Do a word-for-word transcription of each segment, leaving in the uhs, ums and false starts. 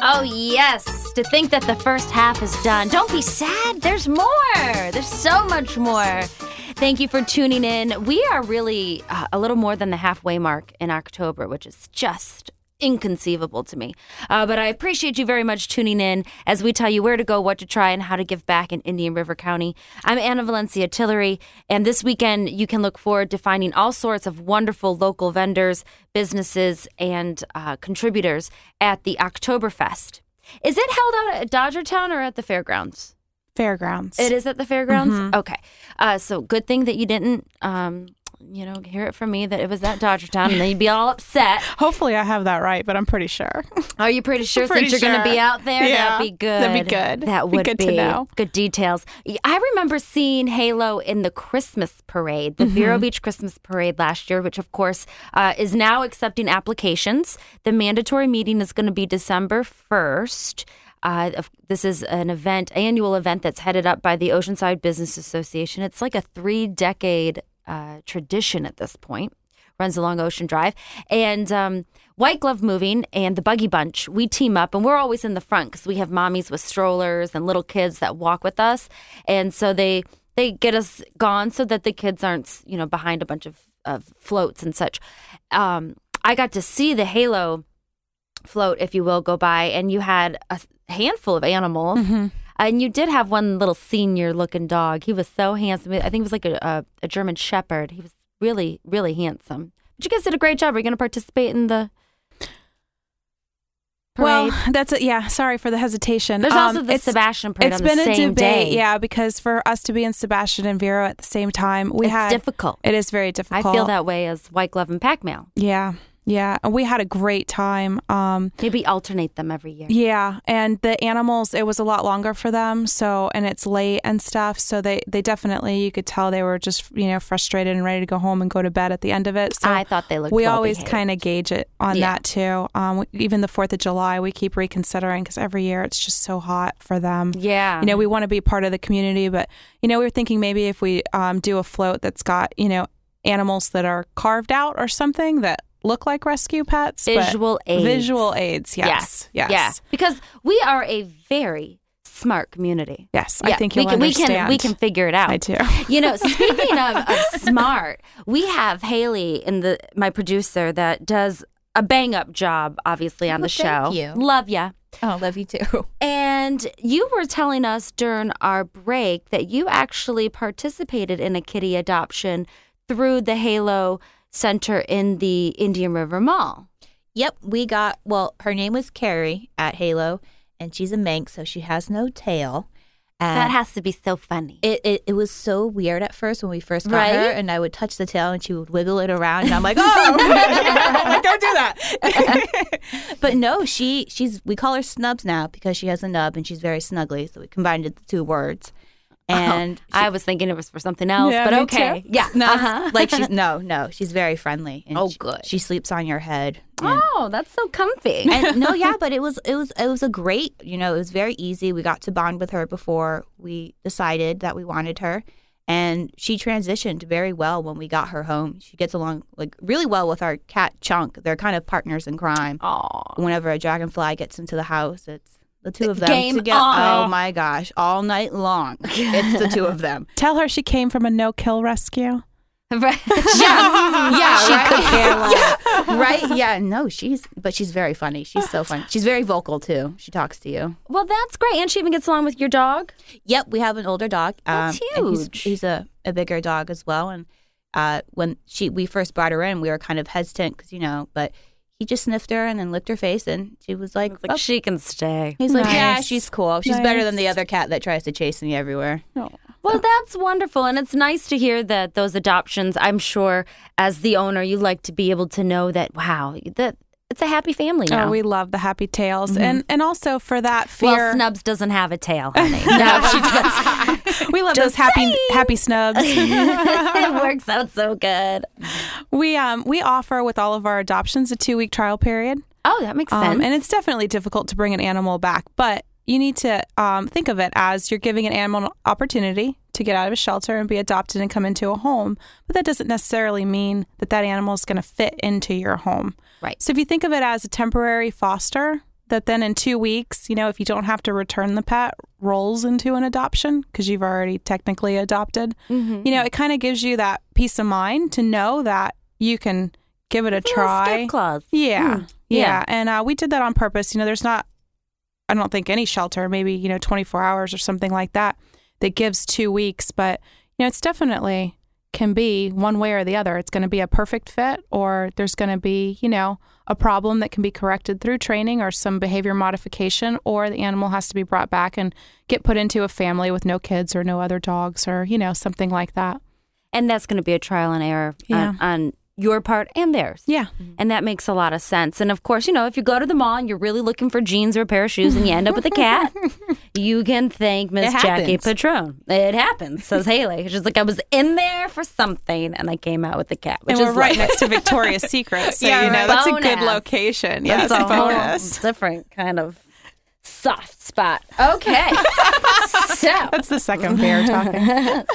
Oh, yes. To think that the first half is done. Don't be sad. There's more. There's so much more. Thank you for tuning in. We are really uh, a little more than the halfway mark in October, which is just inconceivable to me. Uh, but I appreciate you very much tuning in as we tell you where to go, what to try, and how to give back in Indian River County. I'm Anna Valencia Tillery, and this weekend you can look forward to finding all sorts of wonderful local vendors, businesses, and uh, contributors at the Oktoberfest. Is it held out at Dodgertown or at the fairgrounds? Fairgrounds. It is at the fairgrounds? Mm-hmm. Okay. Uh, so good thing that you didn't, um, you know, hear it from me that it was at Dodgertown, and then you'd be all upset. Hopefully I have that right, but I'm pretty sure. Are you pretty sure pretty since you're sure. going to be out there? Yeah, That'd be good. that'd be good. That Be would good be. to know. Good details. I remember seeing Halo in the Christmas parade, the Mm-hmm. Vero Beach Christmas parade last year, which, of course, uh, is now accepting applications. The mandatory meeting is going to be December first. Uh, this is an event, annual event that's headed up by the Oceanside Business Association. It's like a three-decade uh, tradition at this point. Runs along Ocean Drive. And um, White Glove Moving and the Buggy Bunch, we team up, and we're always in the front because we have mommies with strollers and little kids that walk with us. And so they they get us gone so that the kids aren't, you know, behind a bunch of, of floats and such. Um, I got to see the Halo float, if you will, go by, and you had a handful of animals. Mm-hmm. And you did have one little senior-looking dog. He was so handsome. I think he was like a, a, a German Shepherd. He was really, really handsome. But you guys did a great job. Are you going to participate in the parade? Well, that's it. Yeah, sorry for the hesitation. There's Um, also the it's- Sebastian parade It's on been the a same debate, day. yeah, because for us to be in Sebastian and Vero at the same time, we It's had difficult. It is very I difficult. feel that way as White Glove and Pac-Mail. Yeah, yeah, and we had a great time. Um, Maybe alternate them every year. Yeah, and the animals, it was a lot longer for them, so, and it's late and stuff, so they, they definitely, you could tell they were just, you know, frustrated and ready to go home and go to bed at the end of it. So I thought they looked we well always behaved. kind of gauge it on Yeah. that too. Um, we- even the fourth of July, we keep reconsidering because every year it's just so hot for them. Yeah. You know, we want to be part of the community, but, you know, we were thinking maybe if we um, do a float that's got, you know, animals that are carved out or something that look like rescue pets. but Visual aids. Visual aids, yes. Yes. Yeah. Because we are a very smart community. Yes, Yeah, I think we you'll can, we understand. can we can figure it out. I do. You know, speaking of, of smart, we have Haley in the my producer that does a bang up job, obviously on Well, the show. thank you. Love ya. Oh, love you too. And you were telling us during our break that you actually participated in a kitty adoption through the Halo Center in the Indian River Mall. Yep, we got, well, her name was Carrie at Halo, and she's a Manx, so she has no tail. And That has to be so funny. it, it, it was so weird at first when we first got Right? her, and I would touch the tail, and she would wiggle it around, and I'm like, oh, don't do that. But no, she she's we call her Snubs now because she has a nub, and she's very snuggly, so we combined the two words. And Oh, I was thinking it was for something else, Yeah, but me okay. too. Yeah. No, Uh-huh. like she's no, no, she's very friendly. And Oh, she- good. She sleeps on your head. and- Oh, that's so comfy. and no, yeah, but it was it was it was a great, you know, it was very easy. We got to bond with her before we decided that we wanted her, and she transitioned very well when we got her home. She gets along like really well with our cat Chunk. They're kind of partners in crime. Oh. Whenever a dragonfly gets into the house, it's the two of them Game together. on. Oh my gosh, all night long, it's the two of them. Tell her she came from a no-kill rescue. Right. Yeah, yeah, She right? could care less. Yeah, right? Yeah, no, she's, but she's very funny. She's so funny. She's very vocal too. She talks to you. Well, that's great. And she even gets along with your dog. Yep, we have an older dog. That's and he's, huge. he's a, a bigger dog as well. And uh, when she we first brought her in, we were kind of hesitant because, you know, but he just sniffed her and then licked her face, and she was like, It's like oh. she can stay. He's like, yeah, Nice. she's cool. She's better than the Nice. other cat that tries to chase me everywhere. Well, that's wonderful. And it's nice to hear that those adoptions, I'm sure as the owner, you like to be able to know that, wow, that it's a happy family now. Oh, we love the happy tales. And and also for that fear. well, Snubs doesn't have a tail, honey. No, she does. we love those happy happy snubs. It works out so good. we um we offer with all of our adoptions a two week trial period. Oh, that makes sense. Um, and it's definitely difficult to bring an animal back, but you need to um, think of it as you're giving an animal an opportunity to get out of a shelter and be adopted and come into a home. But that doesn't necessarily mean that that animal is going to fit into your home. Right. So if you think of it as a temporary foster that then in two weeks, you know, if you don't have to return the pet, rolls into an adoption because you've already technically adopted. Mm-hmm. You know, it kind of gives you that peace of mind to know that you can give it a it's try. A skip clause. Yeah, mm. yeah. Yeah. And uh, we did that on purpose. You know, there's not, I don't think any shelter, maybe, you know, twenty-four hours or something like that, that gives two weeks. But, you know, it's definitely can be one way or the other. It's going to be a perfect fit, or there's going to be, you know, a problem that can be corrected through training or some behavior modification, or the animal has to be brought back and get put into a family with no kids or no other dogs, or, you know, something like that. And that's going to be a trial and error Yeah. on, on your part and theirs. Yeah. And that makes a lot of sense. And of course, you know, if you go to the mall and you're really looking for jeans or a pair of shoes and you end up with a cat, you can thank Miss It Jackie happens. Patron. It happens, says Haley. She's like, I was in there for something and I came out with the cat, which And we're is right like, next to Victoria's Secret. So, Yeah, you know, right. that's a good Bonus. location. Yes, That's a whole bonus. different kind of soft spot. Okay. So That's the second bear talking.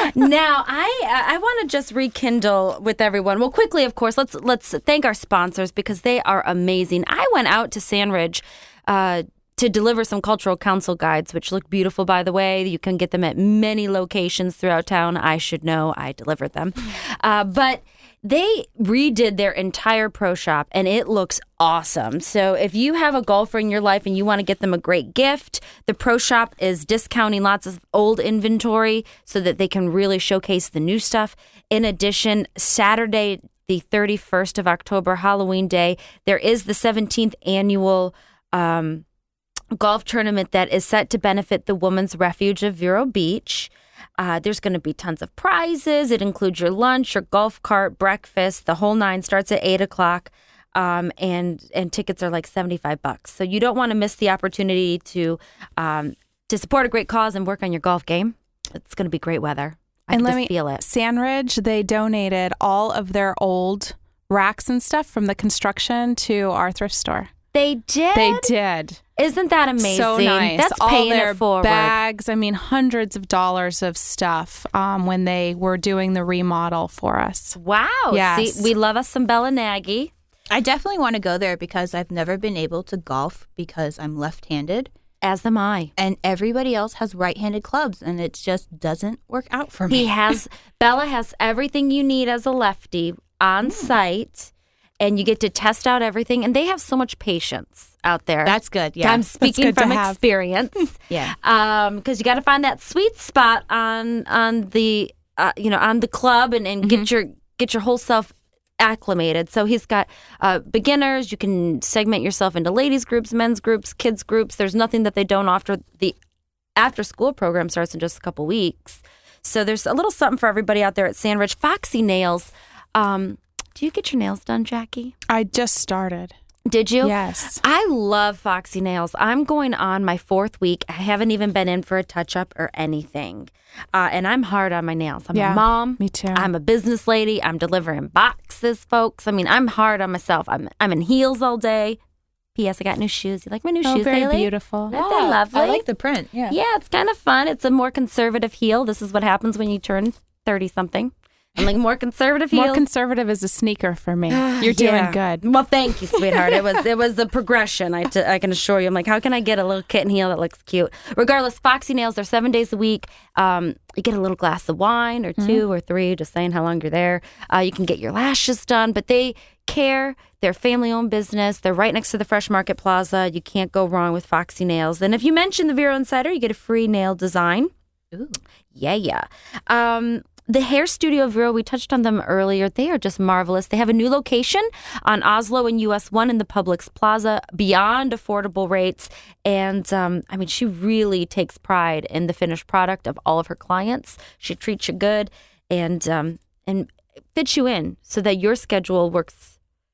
now I I want to just rekindle with everyone. Well, quickly, of course, let's let's thank our sponsors because they are amazing. I went out to Sandridge uh, to deliver some cultural council guides, which look beautiful, by the way. You can get them at many locations throughout town. I should know. I delivered them. Uh, but they redid their entire pro shop, and it looks awesome. So if you have a golfer in your life and you want to get them a great gift, the pro shop is discounting lots of old inventory so that they can really showcase the new stuff. In addition, Saturday, the thirty-first of October, Halloween Day, there is the seventeenth annual um, golf tournament that is set to benefit the Women's Refuge of Vero Beach. Uh, there's going to be tons of prizes. It includes your lunch, your golf cart, breakfast. The whole nine starts at eight o'clock, um, and and tickets are like seventy-five bucks. So you don't want to miss the opportunity to um, to support a great cause and work on your golf game. It's going to be great weather. I And can let just me feel it. Sandridge, they donated all of their old racks and stuff from the construction to our thrift store. They did. They did. Isn't that amazing? So nice. That's all paying their it forward. bags. I mean, hundreds of dollars of stuff um, when they were doing the remodel for us. Wow. Yes. See, we love us some Bella Nagy. I definitely want to go there because I've never been able to golf because I'm left-handed. As am I. And everybody else has right-handed clubs, and it just doesn't work out for me. He has, Bella has everything you need as a lefty on site, and you get to test out everything. And they have so much patience out there. That's good. Yeah. I'm speaking good to from have. experience. Yeah. Um, because you got to find that sweet spot on on the uh, you know on the club and, and get your get your whole self acclimated. So he's got uh, beginners. You can segment yourself into ladies groups, men's groups, kids groups. There's nothing that they don't offer. The after school program starts in just a couple weeks. So there's a little something for everybody out there at Sandridge. Foxy Nails. Um, do you get your nails done, Jackie? I just started. Did you? Yes. I love Foxy Nails. I'm going on my fourth week. I haven't even been in for a touch-up or anything. Uh, and I'm hard on my nails. I'm Yeah, a mom. me too. I'm a business lady. I'm delivering boxes, folks. I mean, I'm hard on myself. I'm I'm in heels all day. P S. I got new shoes. You like my new Oh, shoes, very Haley? beautiful. Aren't they lovely? I like the print. Yeah. Yeah, it's kind of fun. It's a more conservative heel. This is what happens when you turn thirty-something. I'm like more conservative heels. More conservative is a sneaker for me. You're doing Yeah. good. Well, thank you, sweetheart. It was it was a progression. I, t- I can assure you. I'm like, how can I get a little kitten heel that looks cute? Regardless, Foxy Nails are seven days a week. Um, you get a little glass of wine or two Mm-hmm. or three, just saying how long you're there. Uh, you can get your lashes done, but they care. They're family-owned business. They're right next to the Fresh Market Plaza. You can't go wrong with Foxy Nails. And if you mention the Vero Insider, you get a free nail design. Ooh. Yeah, yeah. Um, the Hair Studio Vero, we touched on them earlier. They are just marvelous. They have a new location on Oslo and U S one in the Publix Plaza, beyond affordable rates. And, um, I mean, she really takes pride in the finished product of all of her clients. She treats you good and um, and fits you in so that your schedule works.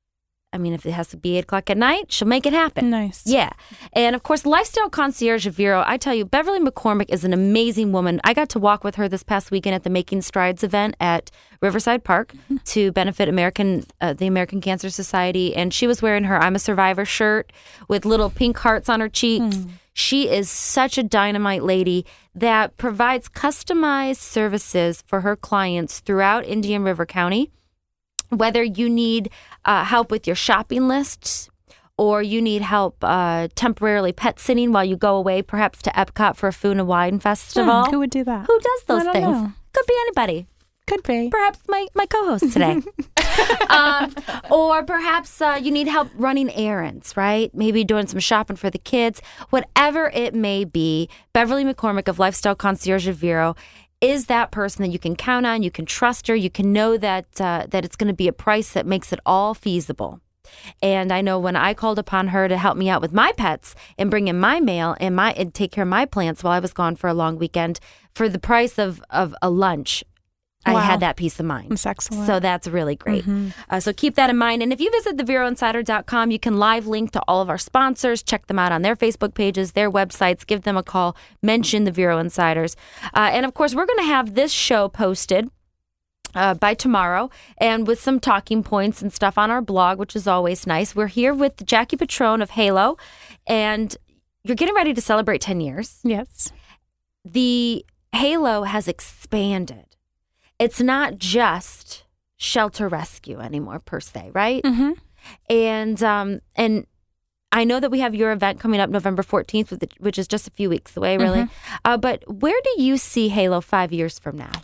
I mean, if it has to be eight o'clock at night, she'll make it happen. Nice. Yeah. And of course, Lifestyle Concierge of Vero, I tell you, Beverly McCormick is an amazing woman. I got to walk with her this past weekend at the Making Strides event at Riverside Park to benefit American uh, the American Cancer Society. And she was wearing her I'm a Survivor shirt with little pink hearts on her cheeks. Mm. She is such a dynamite lady that provides customized services for her clients throughout Indian River County. Whether you need uh, help with your shopping lists or you need help uh, temporarily pet sitting while you go away, perhaps to Epcot for a food and wine festival. Hmm, who would do that? Who does those I don't things? know. Could be anybody. Could be. Perhaps my, my co-host today. um, or perhaps uh, you need help running errands, right? Maybe doing some shopping for the kids. Whatever it may be, Beverly McCormick of Lifestyle Concierge of Vero is that person that you can count on. You can trust her. You can know that uh, that it's going to be a price that makes it all feasible. And I know when I called upon her to help me out with my pets and bring in my mail and my and take care of my plants while I was gone for a long weekend for the price of, of a lunch, Wow. I had that peace of mind. That's excellent. So that's really great. Mm-hmm. Uh, so keep that in mind. And if you visit the vero insider dot com, you can live link to all of our sponsors, check them out on their Facebook pages, their websites, give them a call, mention the Vero Insiders. Uh, and of course, we're going to have this show posted Uh, by tomorrow, and with some talking points and stuff on our blog, which is always nice. We're here with Jackie Patrone of Halo, and you're getting ready to celebrate ten years. Yes. The Halo has expanded. It's not just shelter rescue anymore, per se, right? Mm-hmm. And um, and I know that we have your event coming up November fourteenth, which is just a few weeks away, really. Mm-hmm. Uh, but where do you see Halo five years from now?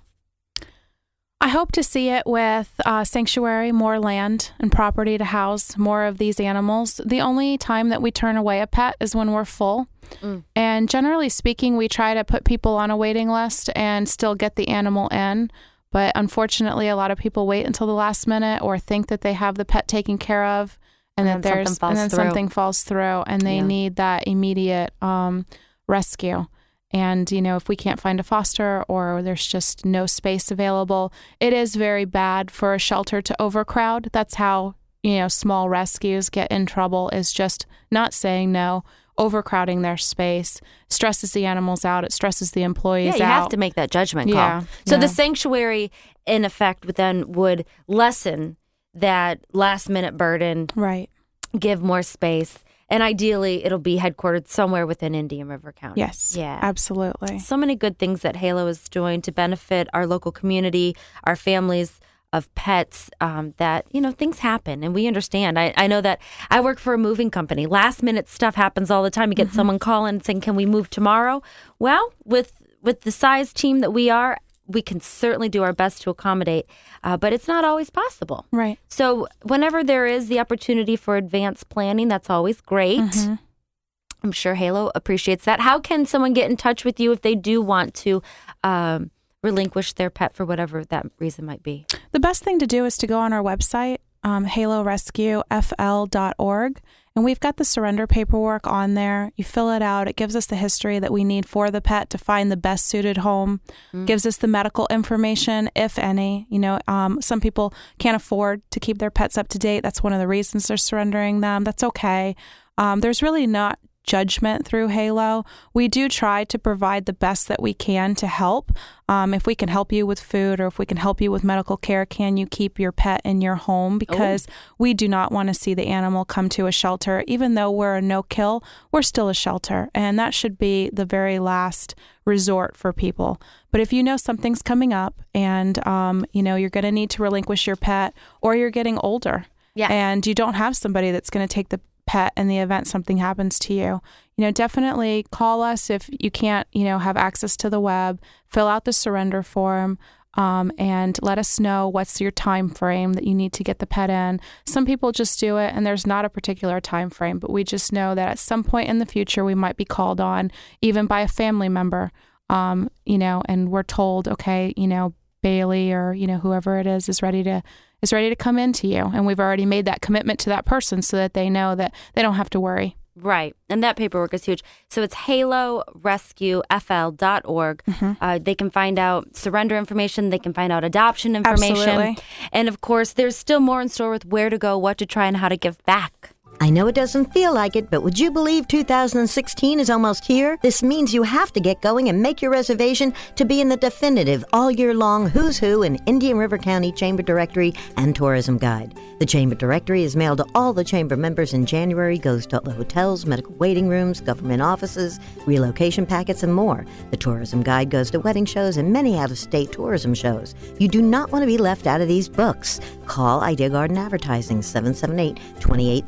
I hope to see it with uh, sanctuary, more land and property to house more of these animals. The only time that we turn away a pet is when we're full. Mm. And generally speaking, we try to put people on a waiting list and still get the animal in. But unfortunately, a lot of people wait until the last minute or think that they have the pet taken care of, and, and that there's and then through. something falls through, and they yeah. need that immediate um, rescue. And, you know, if we can't find a foster or there's just no space available, it is very bad for a shelter to overcrowd. That's how, you know, small rescues get in trouble, is just not saying no, overcrowding their space, stresses the animals out. It stresses the employees out. Yeah, you out. have to make that judgment call. Yeah, so yeah. the sanctuary, in effect, would then would lessen that last minute burden, right? Give more space. And ideally, it'll be headquartered somewhere within Indian River County. Yes, yeah, absolutely. So many good things that Halo is doing to benefit our local community, our families of pets, um, that, you know, things happen and we understand. I, I know that I work for a moving company. Last minute stuff happens all the time. You get mm-hmm. someone calling saying, can we move tomorrow? Well, with with the size team that we are, we can certainly do our best to accommodate, uh, but it's not always possible. Right. So whenever there is the opportunity for advanced planning, that's always great. Mm-hmm. I'm sure Halo appreciates that. How can someone get in touch with you if they do want to um, relinquish their pet for whatever that reason might be? The best thing to do is to go on our website, um, halo rescue f l dot org. And we've got the surrender paperwork on there. You fill it out. It gives us the history that we need for the pet to find the best suited home. Mm. Gives us the medical information, if any. You know, um, some people can't afford to keep their pets up to date. That's one of the reasons they're surrendering them. That's okay. Um, there's really not judgment through Halo. We do try to provide the best that we can to help. Um, if we can help you with food or if we can help you with medical care, can you keep your pet in your home? Because oh. we do not want to see the animal come to a shelter. Even though we're a no-kill, we're still a shelter. And that should be the very last resort for people. But if you know something's coming up and, um, you know, you're going to need to relinquish your pet, or you're getting older yeah. and you don't have somebody that's going to take the pet in the event something happens to you, you know, definitely call us if you can't, you know, have access to the web. Fill out the surrender form, um, and let us know what's your time frame that you need to get the pet in. Some people just do it and there's not a particular time frame, but we just know that at some point in the future we might be called on, even by a family member, um, you know, and we're told, okay, you know, Bailey or, you know, whoever it is is ready to is ready to come into you. And we've already made that commitment to that person so that they know that they don't have to worry. Right. And that paperwork is huge. So it's halo rescue f l dot org. Mm-hmm. Uh, they can find out surrender information. They can find out adoption information. Absolutely. And of course, there's still more in store with where to go, what to try, and how to give back. I know it doesn't feel like it, but would you believe two thousand sixteen is almost here? This means you have to get going and make your reservation to be in the definitive all-year-long Who's Who in Indian River County Chamber Directory and Tourism Guide. The Chamber Directory is mailed to all the Chamber members in January, goes to all the hotels, medical waiting rooms, government offices, relocation packets, and more. The Tourism Guide goes to wedding shows and many out-of-state tourism shows. You do not want to be left out of these books. Call Idea Garden Advertising, seven seven eight, two eight three two.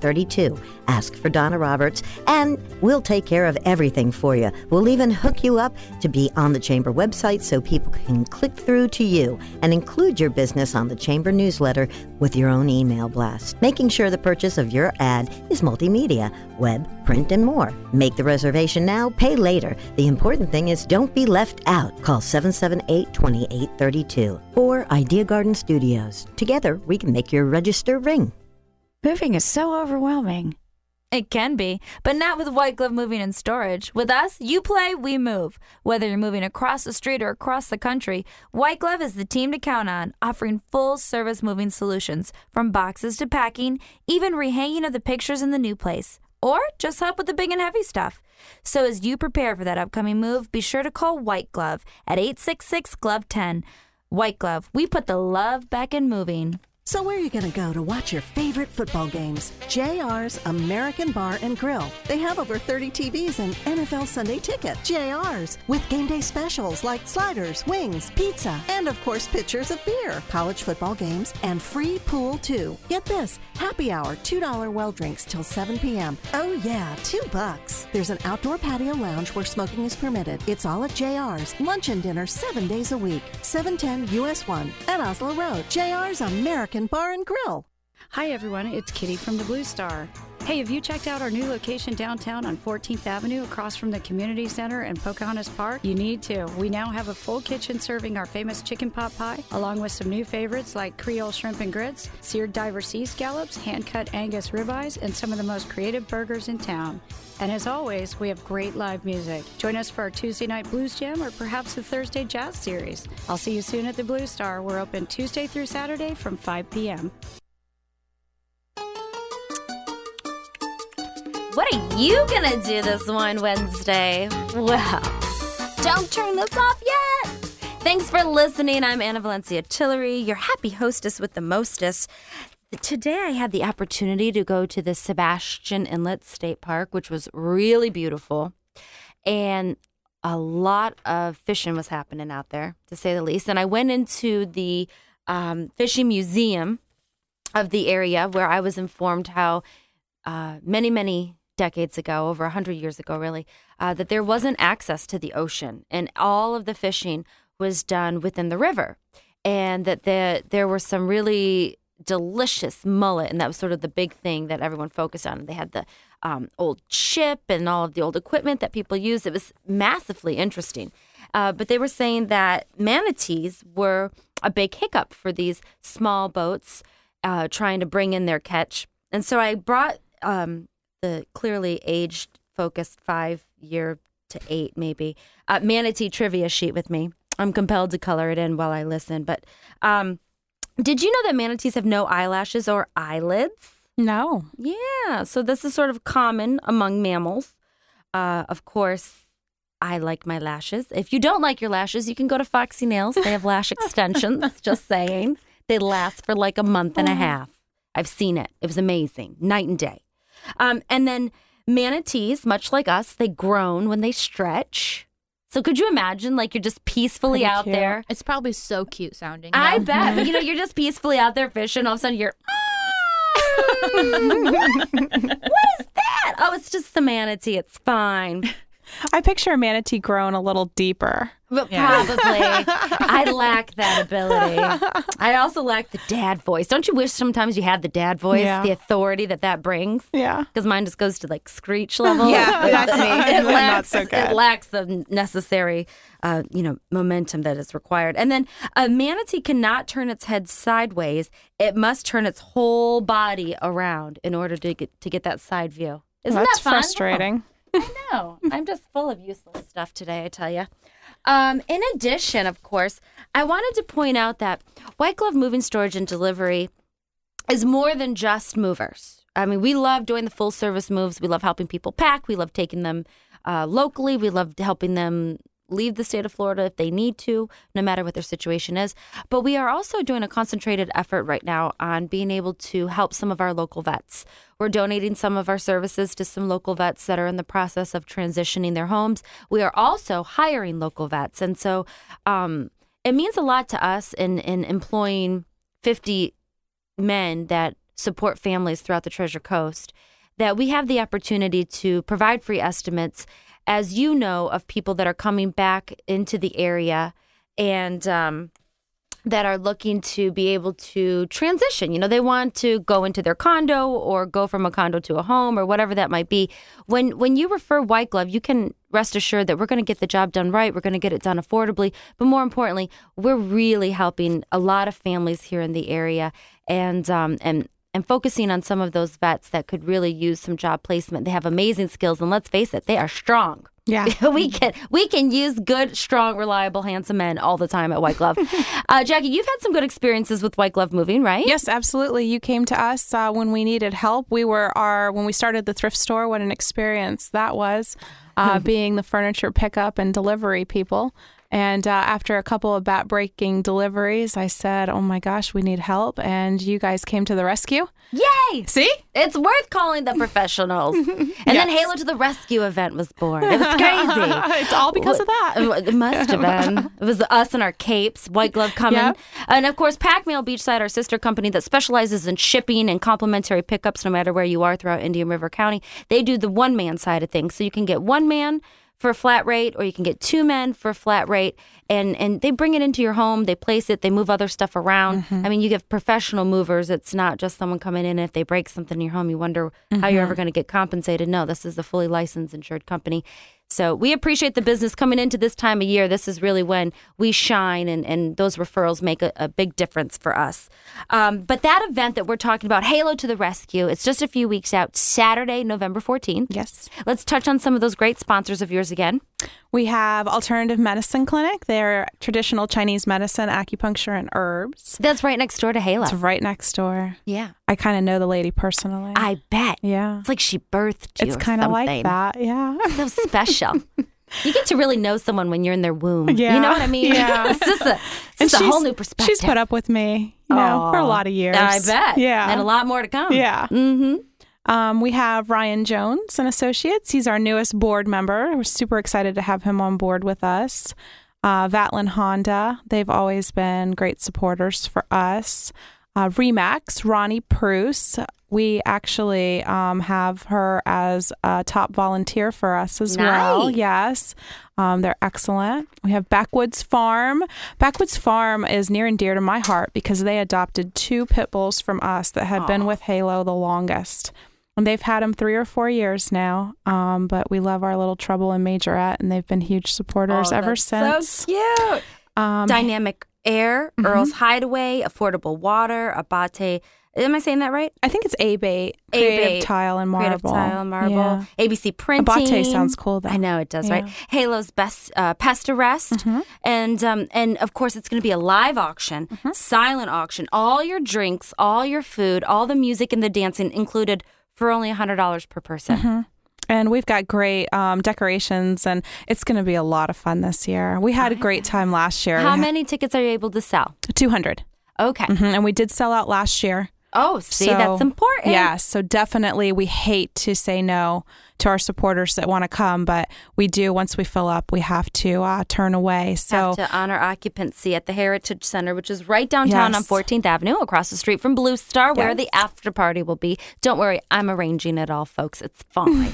too. Ask for Donna Roberts, and we'll take care of everything for you. We'll even hook you up to be on the Chamber website so people can click through to you and include your business on the Chamber newsletter with your own email blast, making sure the purchase of your ad is multimedia, web, print, and more. Make the reservation now, pay later. The important thing is don't be left out. Call seven seven eight, two eight three two or Idea Garden Studios. Together, we can make your register ring. Moving is so overwhelming. It can be, but not with White Glove Moving and Storage. With us, you play, we move. Whether you're moving across the street or across the country, White Glove is the team to count on, offering full-service moving solutions, from boxes to packing, even rehanging of the pictures in the new place, or just help with the big and heavy stuff. So as you prepare for that upcoming move, be sure to call White Glove at eight six six, G L O V E one zero. White Glove, we put the love back in moving. So where are you going to go to watch your favorite football games? J R's American Bar and Grill. They have over thirty T Vs and N F L Sunday Ticket. J R's with game day specials like sliders, wings, pizza, and of course pitchers of beer, college football games, and free pool too. Get this, happy hour, two dollar well drinks till seven p.m. Oh yeah, two bucks. There's an outdoor patio lounge where smoking is permitted. It's all at J R's. Lunch and dinner seven days a week. seven ten U S one at Oslo Road. J R's American Bar and Grill. Hi everyone, it's Kitty from the Blue Star. Hey, have you checked out our new location downtown on fourteenth Avenue across from the Community Center and Pocahontas Park? You need to. We now have a full kitchen serving our famous chicken pot pie, along with some new favorites like Creole shrimp and grits, seared diver sea scallops, hand-cut Angus ribeyes, and some of the most creative burgers in town. And as always, we have great live music. Join us for our Tuesday night blues jam or perhaps the Thursday jazz series. I'll see you soon at the Blue Star. We're open Tuesday through Saturday from five p.m. What are you gonna do this one Wednesday? Well, don't turn this off yet. Thanks for listening. I'm Anna Valencia Tillery, your happy hostess with the mostest. Today I had the opportunity to go to the Sebastian Inlet State Park, which was really beautiful. And a lot of fishing was happening out there, to say the least. And I went into the um, fishing museum of the area, where I was informed how uh, many, many decades ago, over one hundred years ago, really, uh, that there wasn't access to the ocean. And all of the fishing was done within the river. And that the, there were some really delicious mullet, and that was sort of the big thing that everyone focused on. They had the um, old ship and all of the old equipment that people used. It was massively interesting. Uh, but they were saying that manatees were a big hiccup for these small boats uh, trying to bring in their catch. And so I brought um, the clearly age-focused five-year to eight, maybe, uh, manatee trivia sheet with me. I'm compelled to color it in while I listen. But um, did you know that manatees have no eyelashes or eyelids? No. Yeah. So this is sort of common among mammals. Uh, of course, I like my lashes. If you don't like your lashes, you can go to Foxy Nails. They have lash extensions. Just saying. They last for like a month and a half. I've seen it. It was amazing. Night and day. Um, and then manatees, much like us, they groan when they stretch. So could you imagine, like, you're just peacefully Pretty out cute. there? It's probably so cute sounding. I though. bet. But, you know, you're just peacefully out there fishing. All of a sudden, you're, what is that? Oh, it's just the manatee. It's fine. I picture a manatee grown a little deeper. But probably. I lack that ability. I also lack the dad voice. Don't you wish sometimes you had the dad voice, Yeah. the authority that that brings? Yeah. Because mine just goes to like screech level. Yeah, It- that's it, me. It Not lacks, so good. it lacks the necessary, uh, you know, momentum that is required. And then a manatee cannot turn its head sideways. It must turn its whole body around in order to get to get that side view. Isn't That's that fun? frustrating. I know. I'm just full of useless stuff today, I tell you. Um, in addition, of course, I wanted to point out that White Glove Moving, Storage, and Delivery is more than just movers. I mean, we love doing the full service moves. We love helping people pack. We love taking them uh, locally. We love helping them leave the state of Florida if they need to, no matter what their situation is. But we are also doing a concentrated effort right now on being able to help some of our local vets. We're donating some of our services to some local vets that are in the process of transitioning their homes. We are also hiring local vets. And so um, it means a lot to us in, in employing fifty men that support families throughout the Treasure Coast, that we have the opportunity to provide free estimates, as you know, of people that are coming back into the area and um, that are looking to be able to transition. You know, they want to go into their condo or go from a condo to a home or whatever that might be. When when you refer White Glove, you can rest assured that we're going to get the job done right. We're going to get it done affordably. But more importantly, we're really helping a lot of families here in the area and um, and and focusing on some of those vets that could really use some job placement. They have amazing skills, and let's face it, they are strong. Yeah. we can we can use good, strong, reliable, handsome men all the time at White Glove. uh, Jackie, you've had some good experiences with White Glove Moving, right? Yes, absolutely. You came to us uh, when we needed help. We were our when we started the thrift store. What an experience that was, uh, being the furniture pickup and delivery people. And uh, after a couple of bat-breaking deliveries, I said, oh my gosh, we need help. And you guys came to the rescue. Yay! See? It's worth calling the professionals. And Yes. then Halo to the Rescue event was born. It was crazy. It's all because of that. It must have been. It was us in our capes, White Glove coming. Yep. And of course, Pack Mail Beachside, our sister company that specializes in shipping and complimentary pickups no matter where you are throughout Indian River County. They do the one-man side of things. So you can get one man for a flat rate, or you can get two men for a flat rate, and and they bring it into your home, they place it, they move other stuff around. Mm-hmm. I mean, you get professional movers. It's not just someone coming in, and if they break something in your home, you wonder Mm-hmm. how you're ever going to get compensated. No, this is a fully licensed, insured company. So we appreciate the business coming into this time of year. This is really when we shine, and, and those referrals make a, a big difference for us. Um, but that event that we're talking about, Halo to the Rescue, it's just a few weeks out, Saturday, November fourteenth. Yes. Let's touch on some of those great sponsors of yours again. We have Alternative Medicine Clinic. They're traditional Chinese medicine, acupuncture, and herbs. That's right next door to Halo. It's right next door. Yeah. I kind of know the lady personally. I bet. yeah. It's like she birthed you It's or kind of like something. that. Yeah. So special. You get to really know someone when you're in their womb. Yeah. You know what I mean? Yeah. It's just a, it's And just a whole she's- new perspective. She's put up with me, you know, for a Aw. lot of years. I bet. Yeah. And a lot more to come. Yeah. Mm-hmm. Um, we have Ryan Jones and Associates. He's our newest board member. We're super excited to have him on board with us. Uh, Vatlin Honda, they've always been great supporters for us. Uh, Remax, Ronnie Pruce. We actually um, have her as a top volunteer for us as well. Nice. Yes. Um, they're excellent. We have Backwoods Farm. Backwoods Farm is near and dear to my heart because they adopted two pit bulls from us that had been with Halo the longest. And they've had them three or four years now. Um, but we love our little Trouble and Majorette, and they've been huge supporters Oh, ever that's since. So cute. Um, Dynamic Air, Mhm. Earl's Hideaway, Affordable Water, Abate. Am I saying that right? I think it's A-Bait, Creative A-Bait, Tile and Marble. Creative Tile and Marble. Yeah. A B C Printing. Abate sounds cool, though. I know it does, Yeah. right? Halo's Best uh, Pest Arrest. Mhm. And, um, and of course, it's going to be a live auction, Mm-hmm. silent auction. All your drinks, all your food, all the music and the dancing included for only one hundred dollars per person. Mm-hmm. And we've got great um, decorations, and it's going to be a lot of fun this year. We had a great time last year. How We had many tickets are you able to sell? two hundred. Okay. Mhm, And we did sell out last year. Oh, see, So, that's important. Yeah, so definitely we hate to say no to our supporters that want to come, but we do, once we fill up, we have to uh, turn away. So Have to honor occupancy at the Heritage Center, which is right downtown Yes. on fourteenth Avenue, across the street from Blue Star, where Yes. the after party will be. Don't worry, I'm arranging it all, folks. It's fine.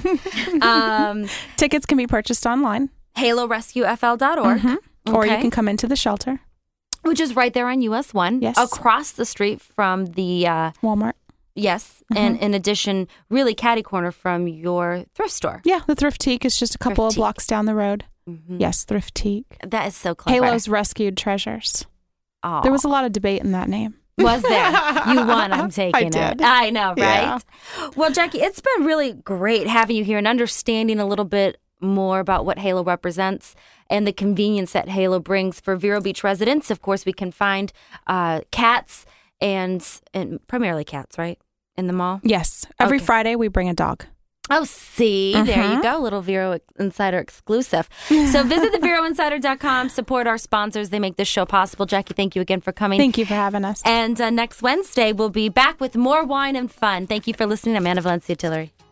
um, tickets can be purchased online, Halo Rescue F L dot org. or you Okay. can come into the shelter, Which is right there on U S one, Yes. across the street from the, uh, Walmart. yes, and in addition, really catty corner from your thrift store. Yeah, the Thrift Teak is just a couple of Teak. blocks down the road. Mhm. Yes, Thrift Teak. That is so clever. Halo's Rescued Treasures. Aw. There was a lot of debate in that name. Was there? You won. I'm taking did. it. I know, right? Yeah. Well, Jackie, it's been really great having you here and understanding a little bit more about what Halo represents and the convenience that Halo brings for Vero Beach residents. Of course, we can find uh, cats and and primarily cats, right, in the mall. Yes, every Okay. Friday we bring a dog. Oh, see, there you Mhm. go, little Vero Insider exclusive. So visit the vero insider dot com, support our sponsors. They make this show possible. Jackie, thank you again for coming. Thank you for having us. And uh, next Wednesday, we'll be back with more wine and fun. Thank you for listening. I'm Anna Valencia Tillery.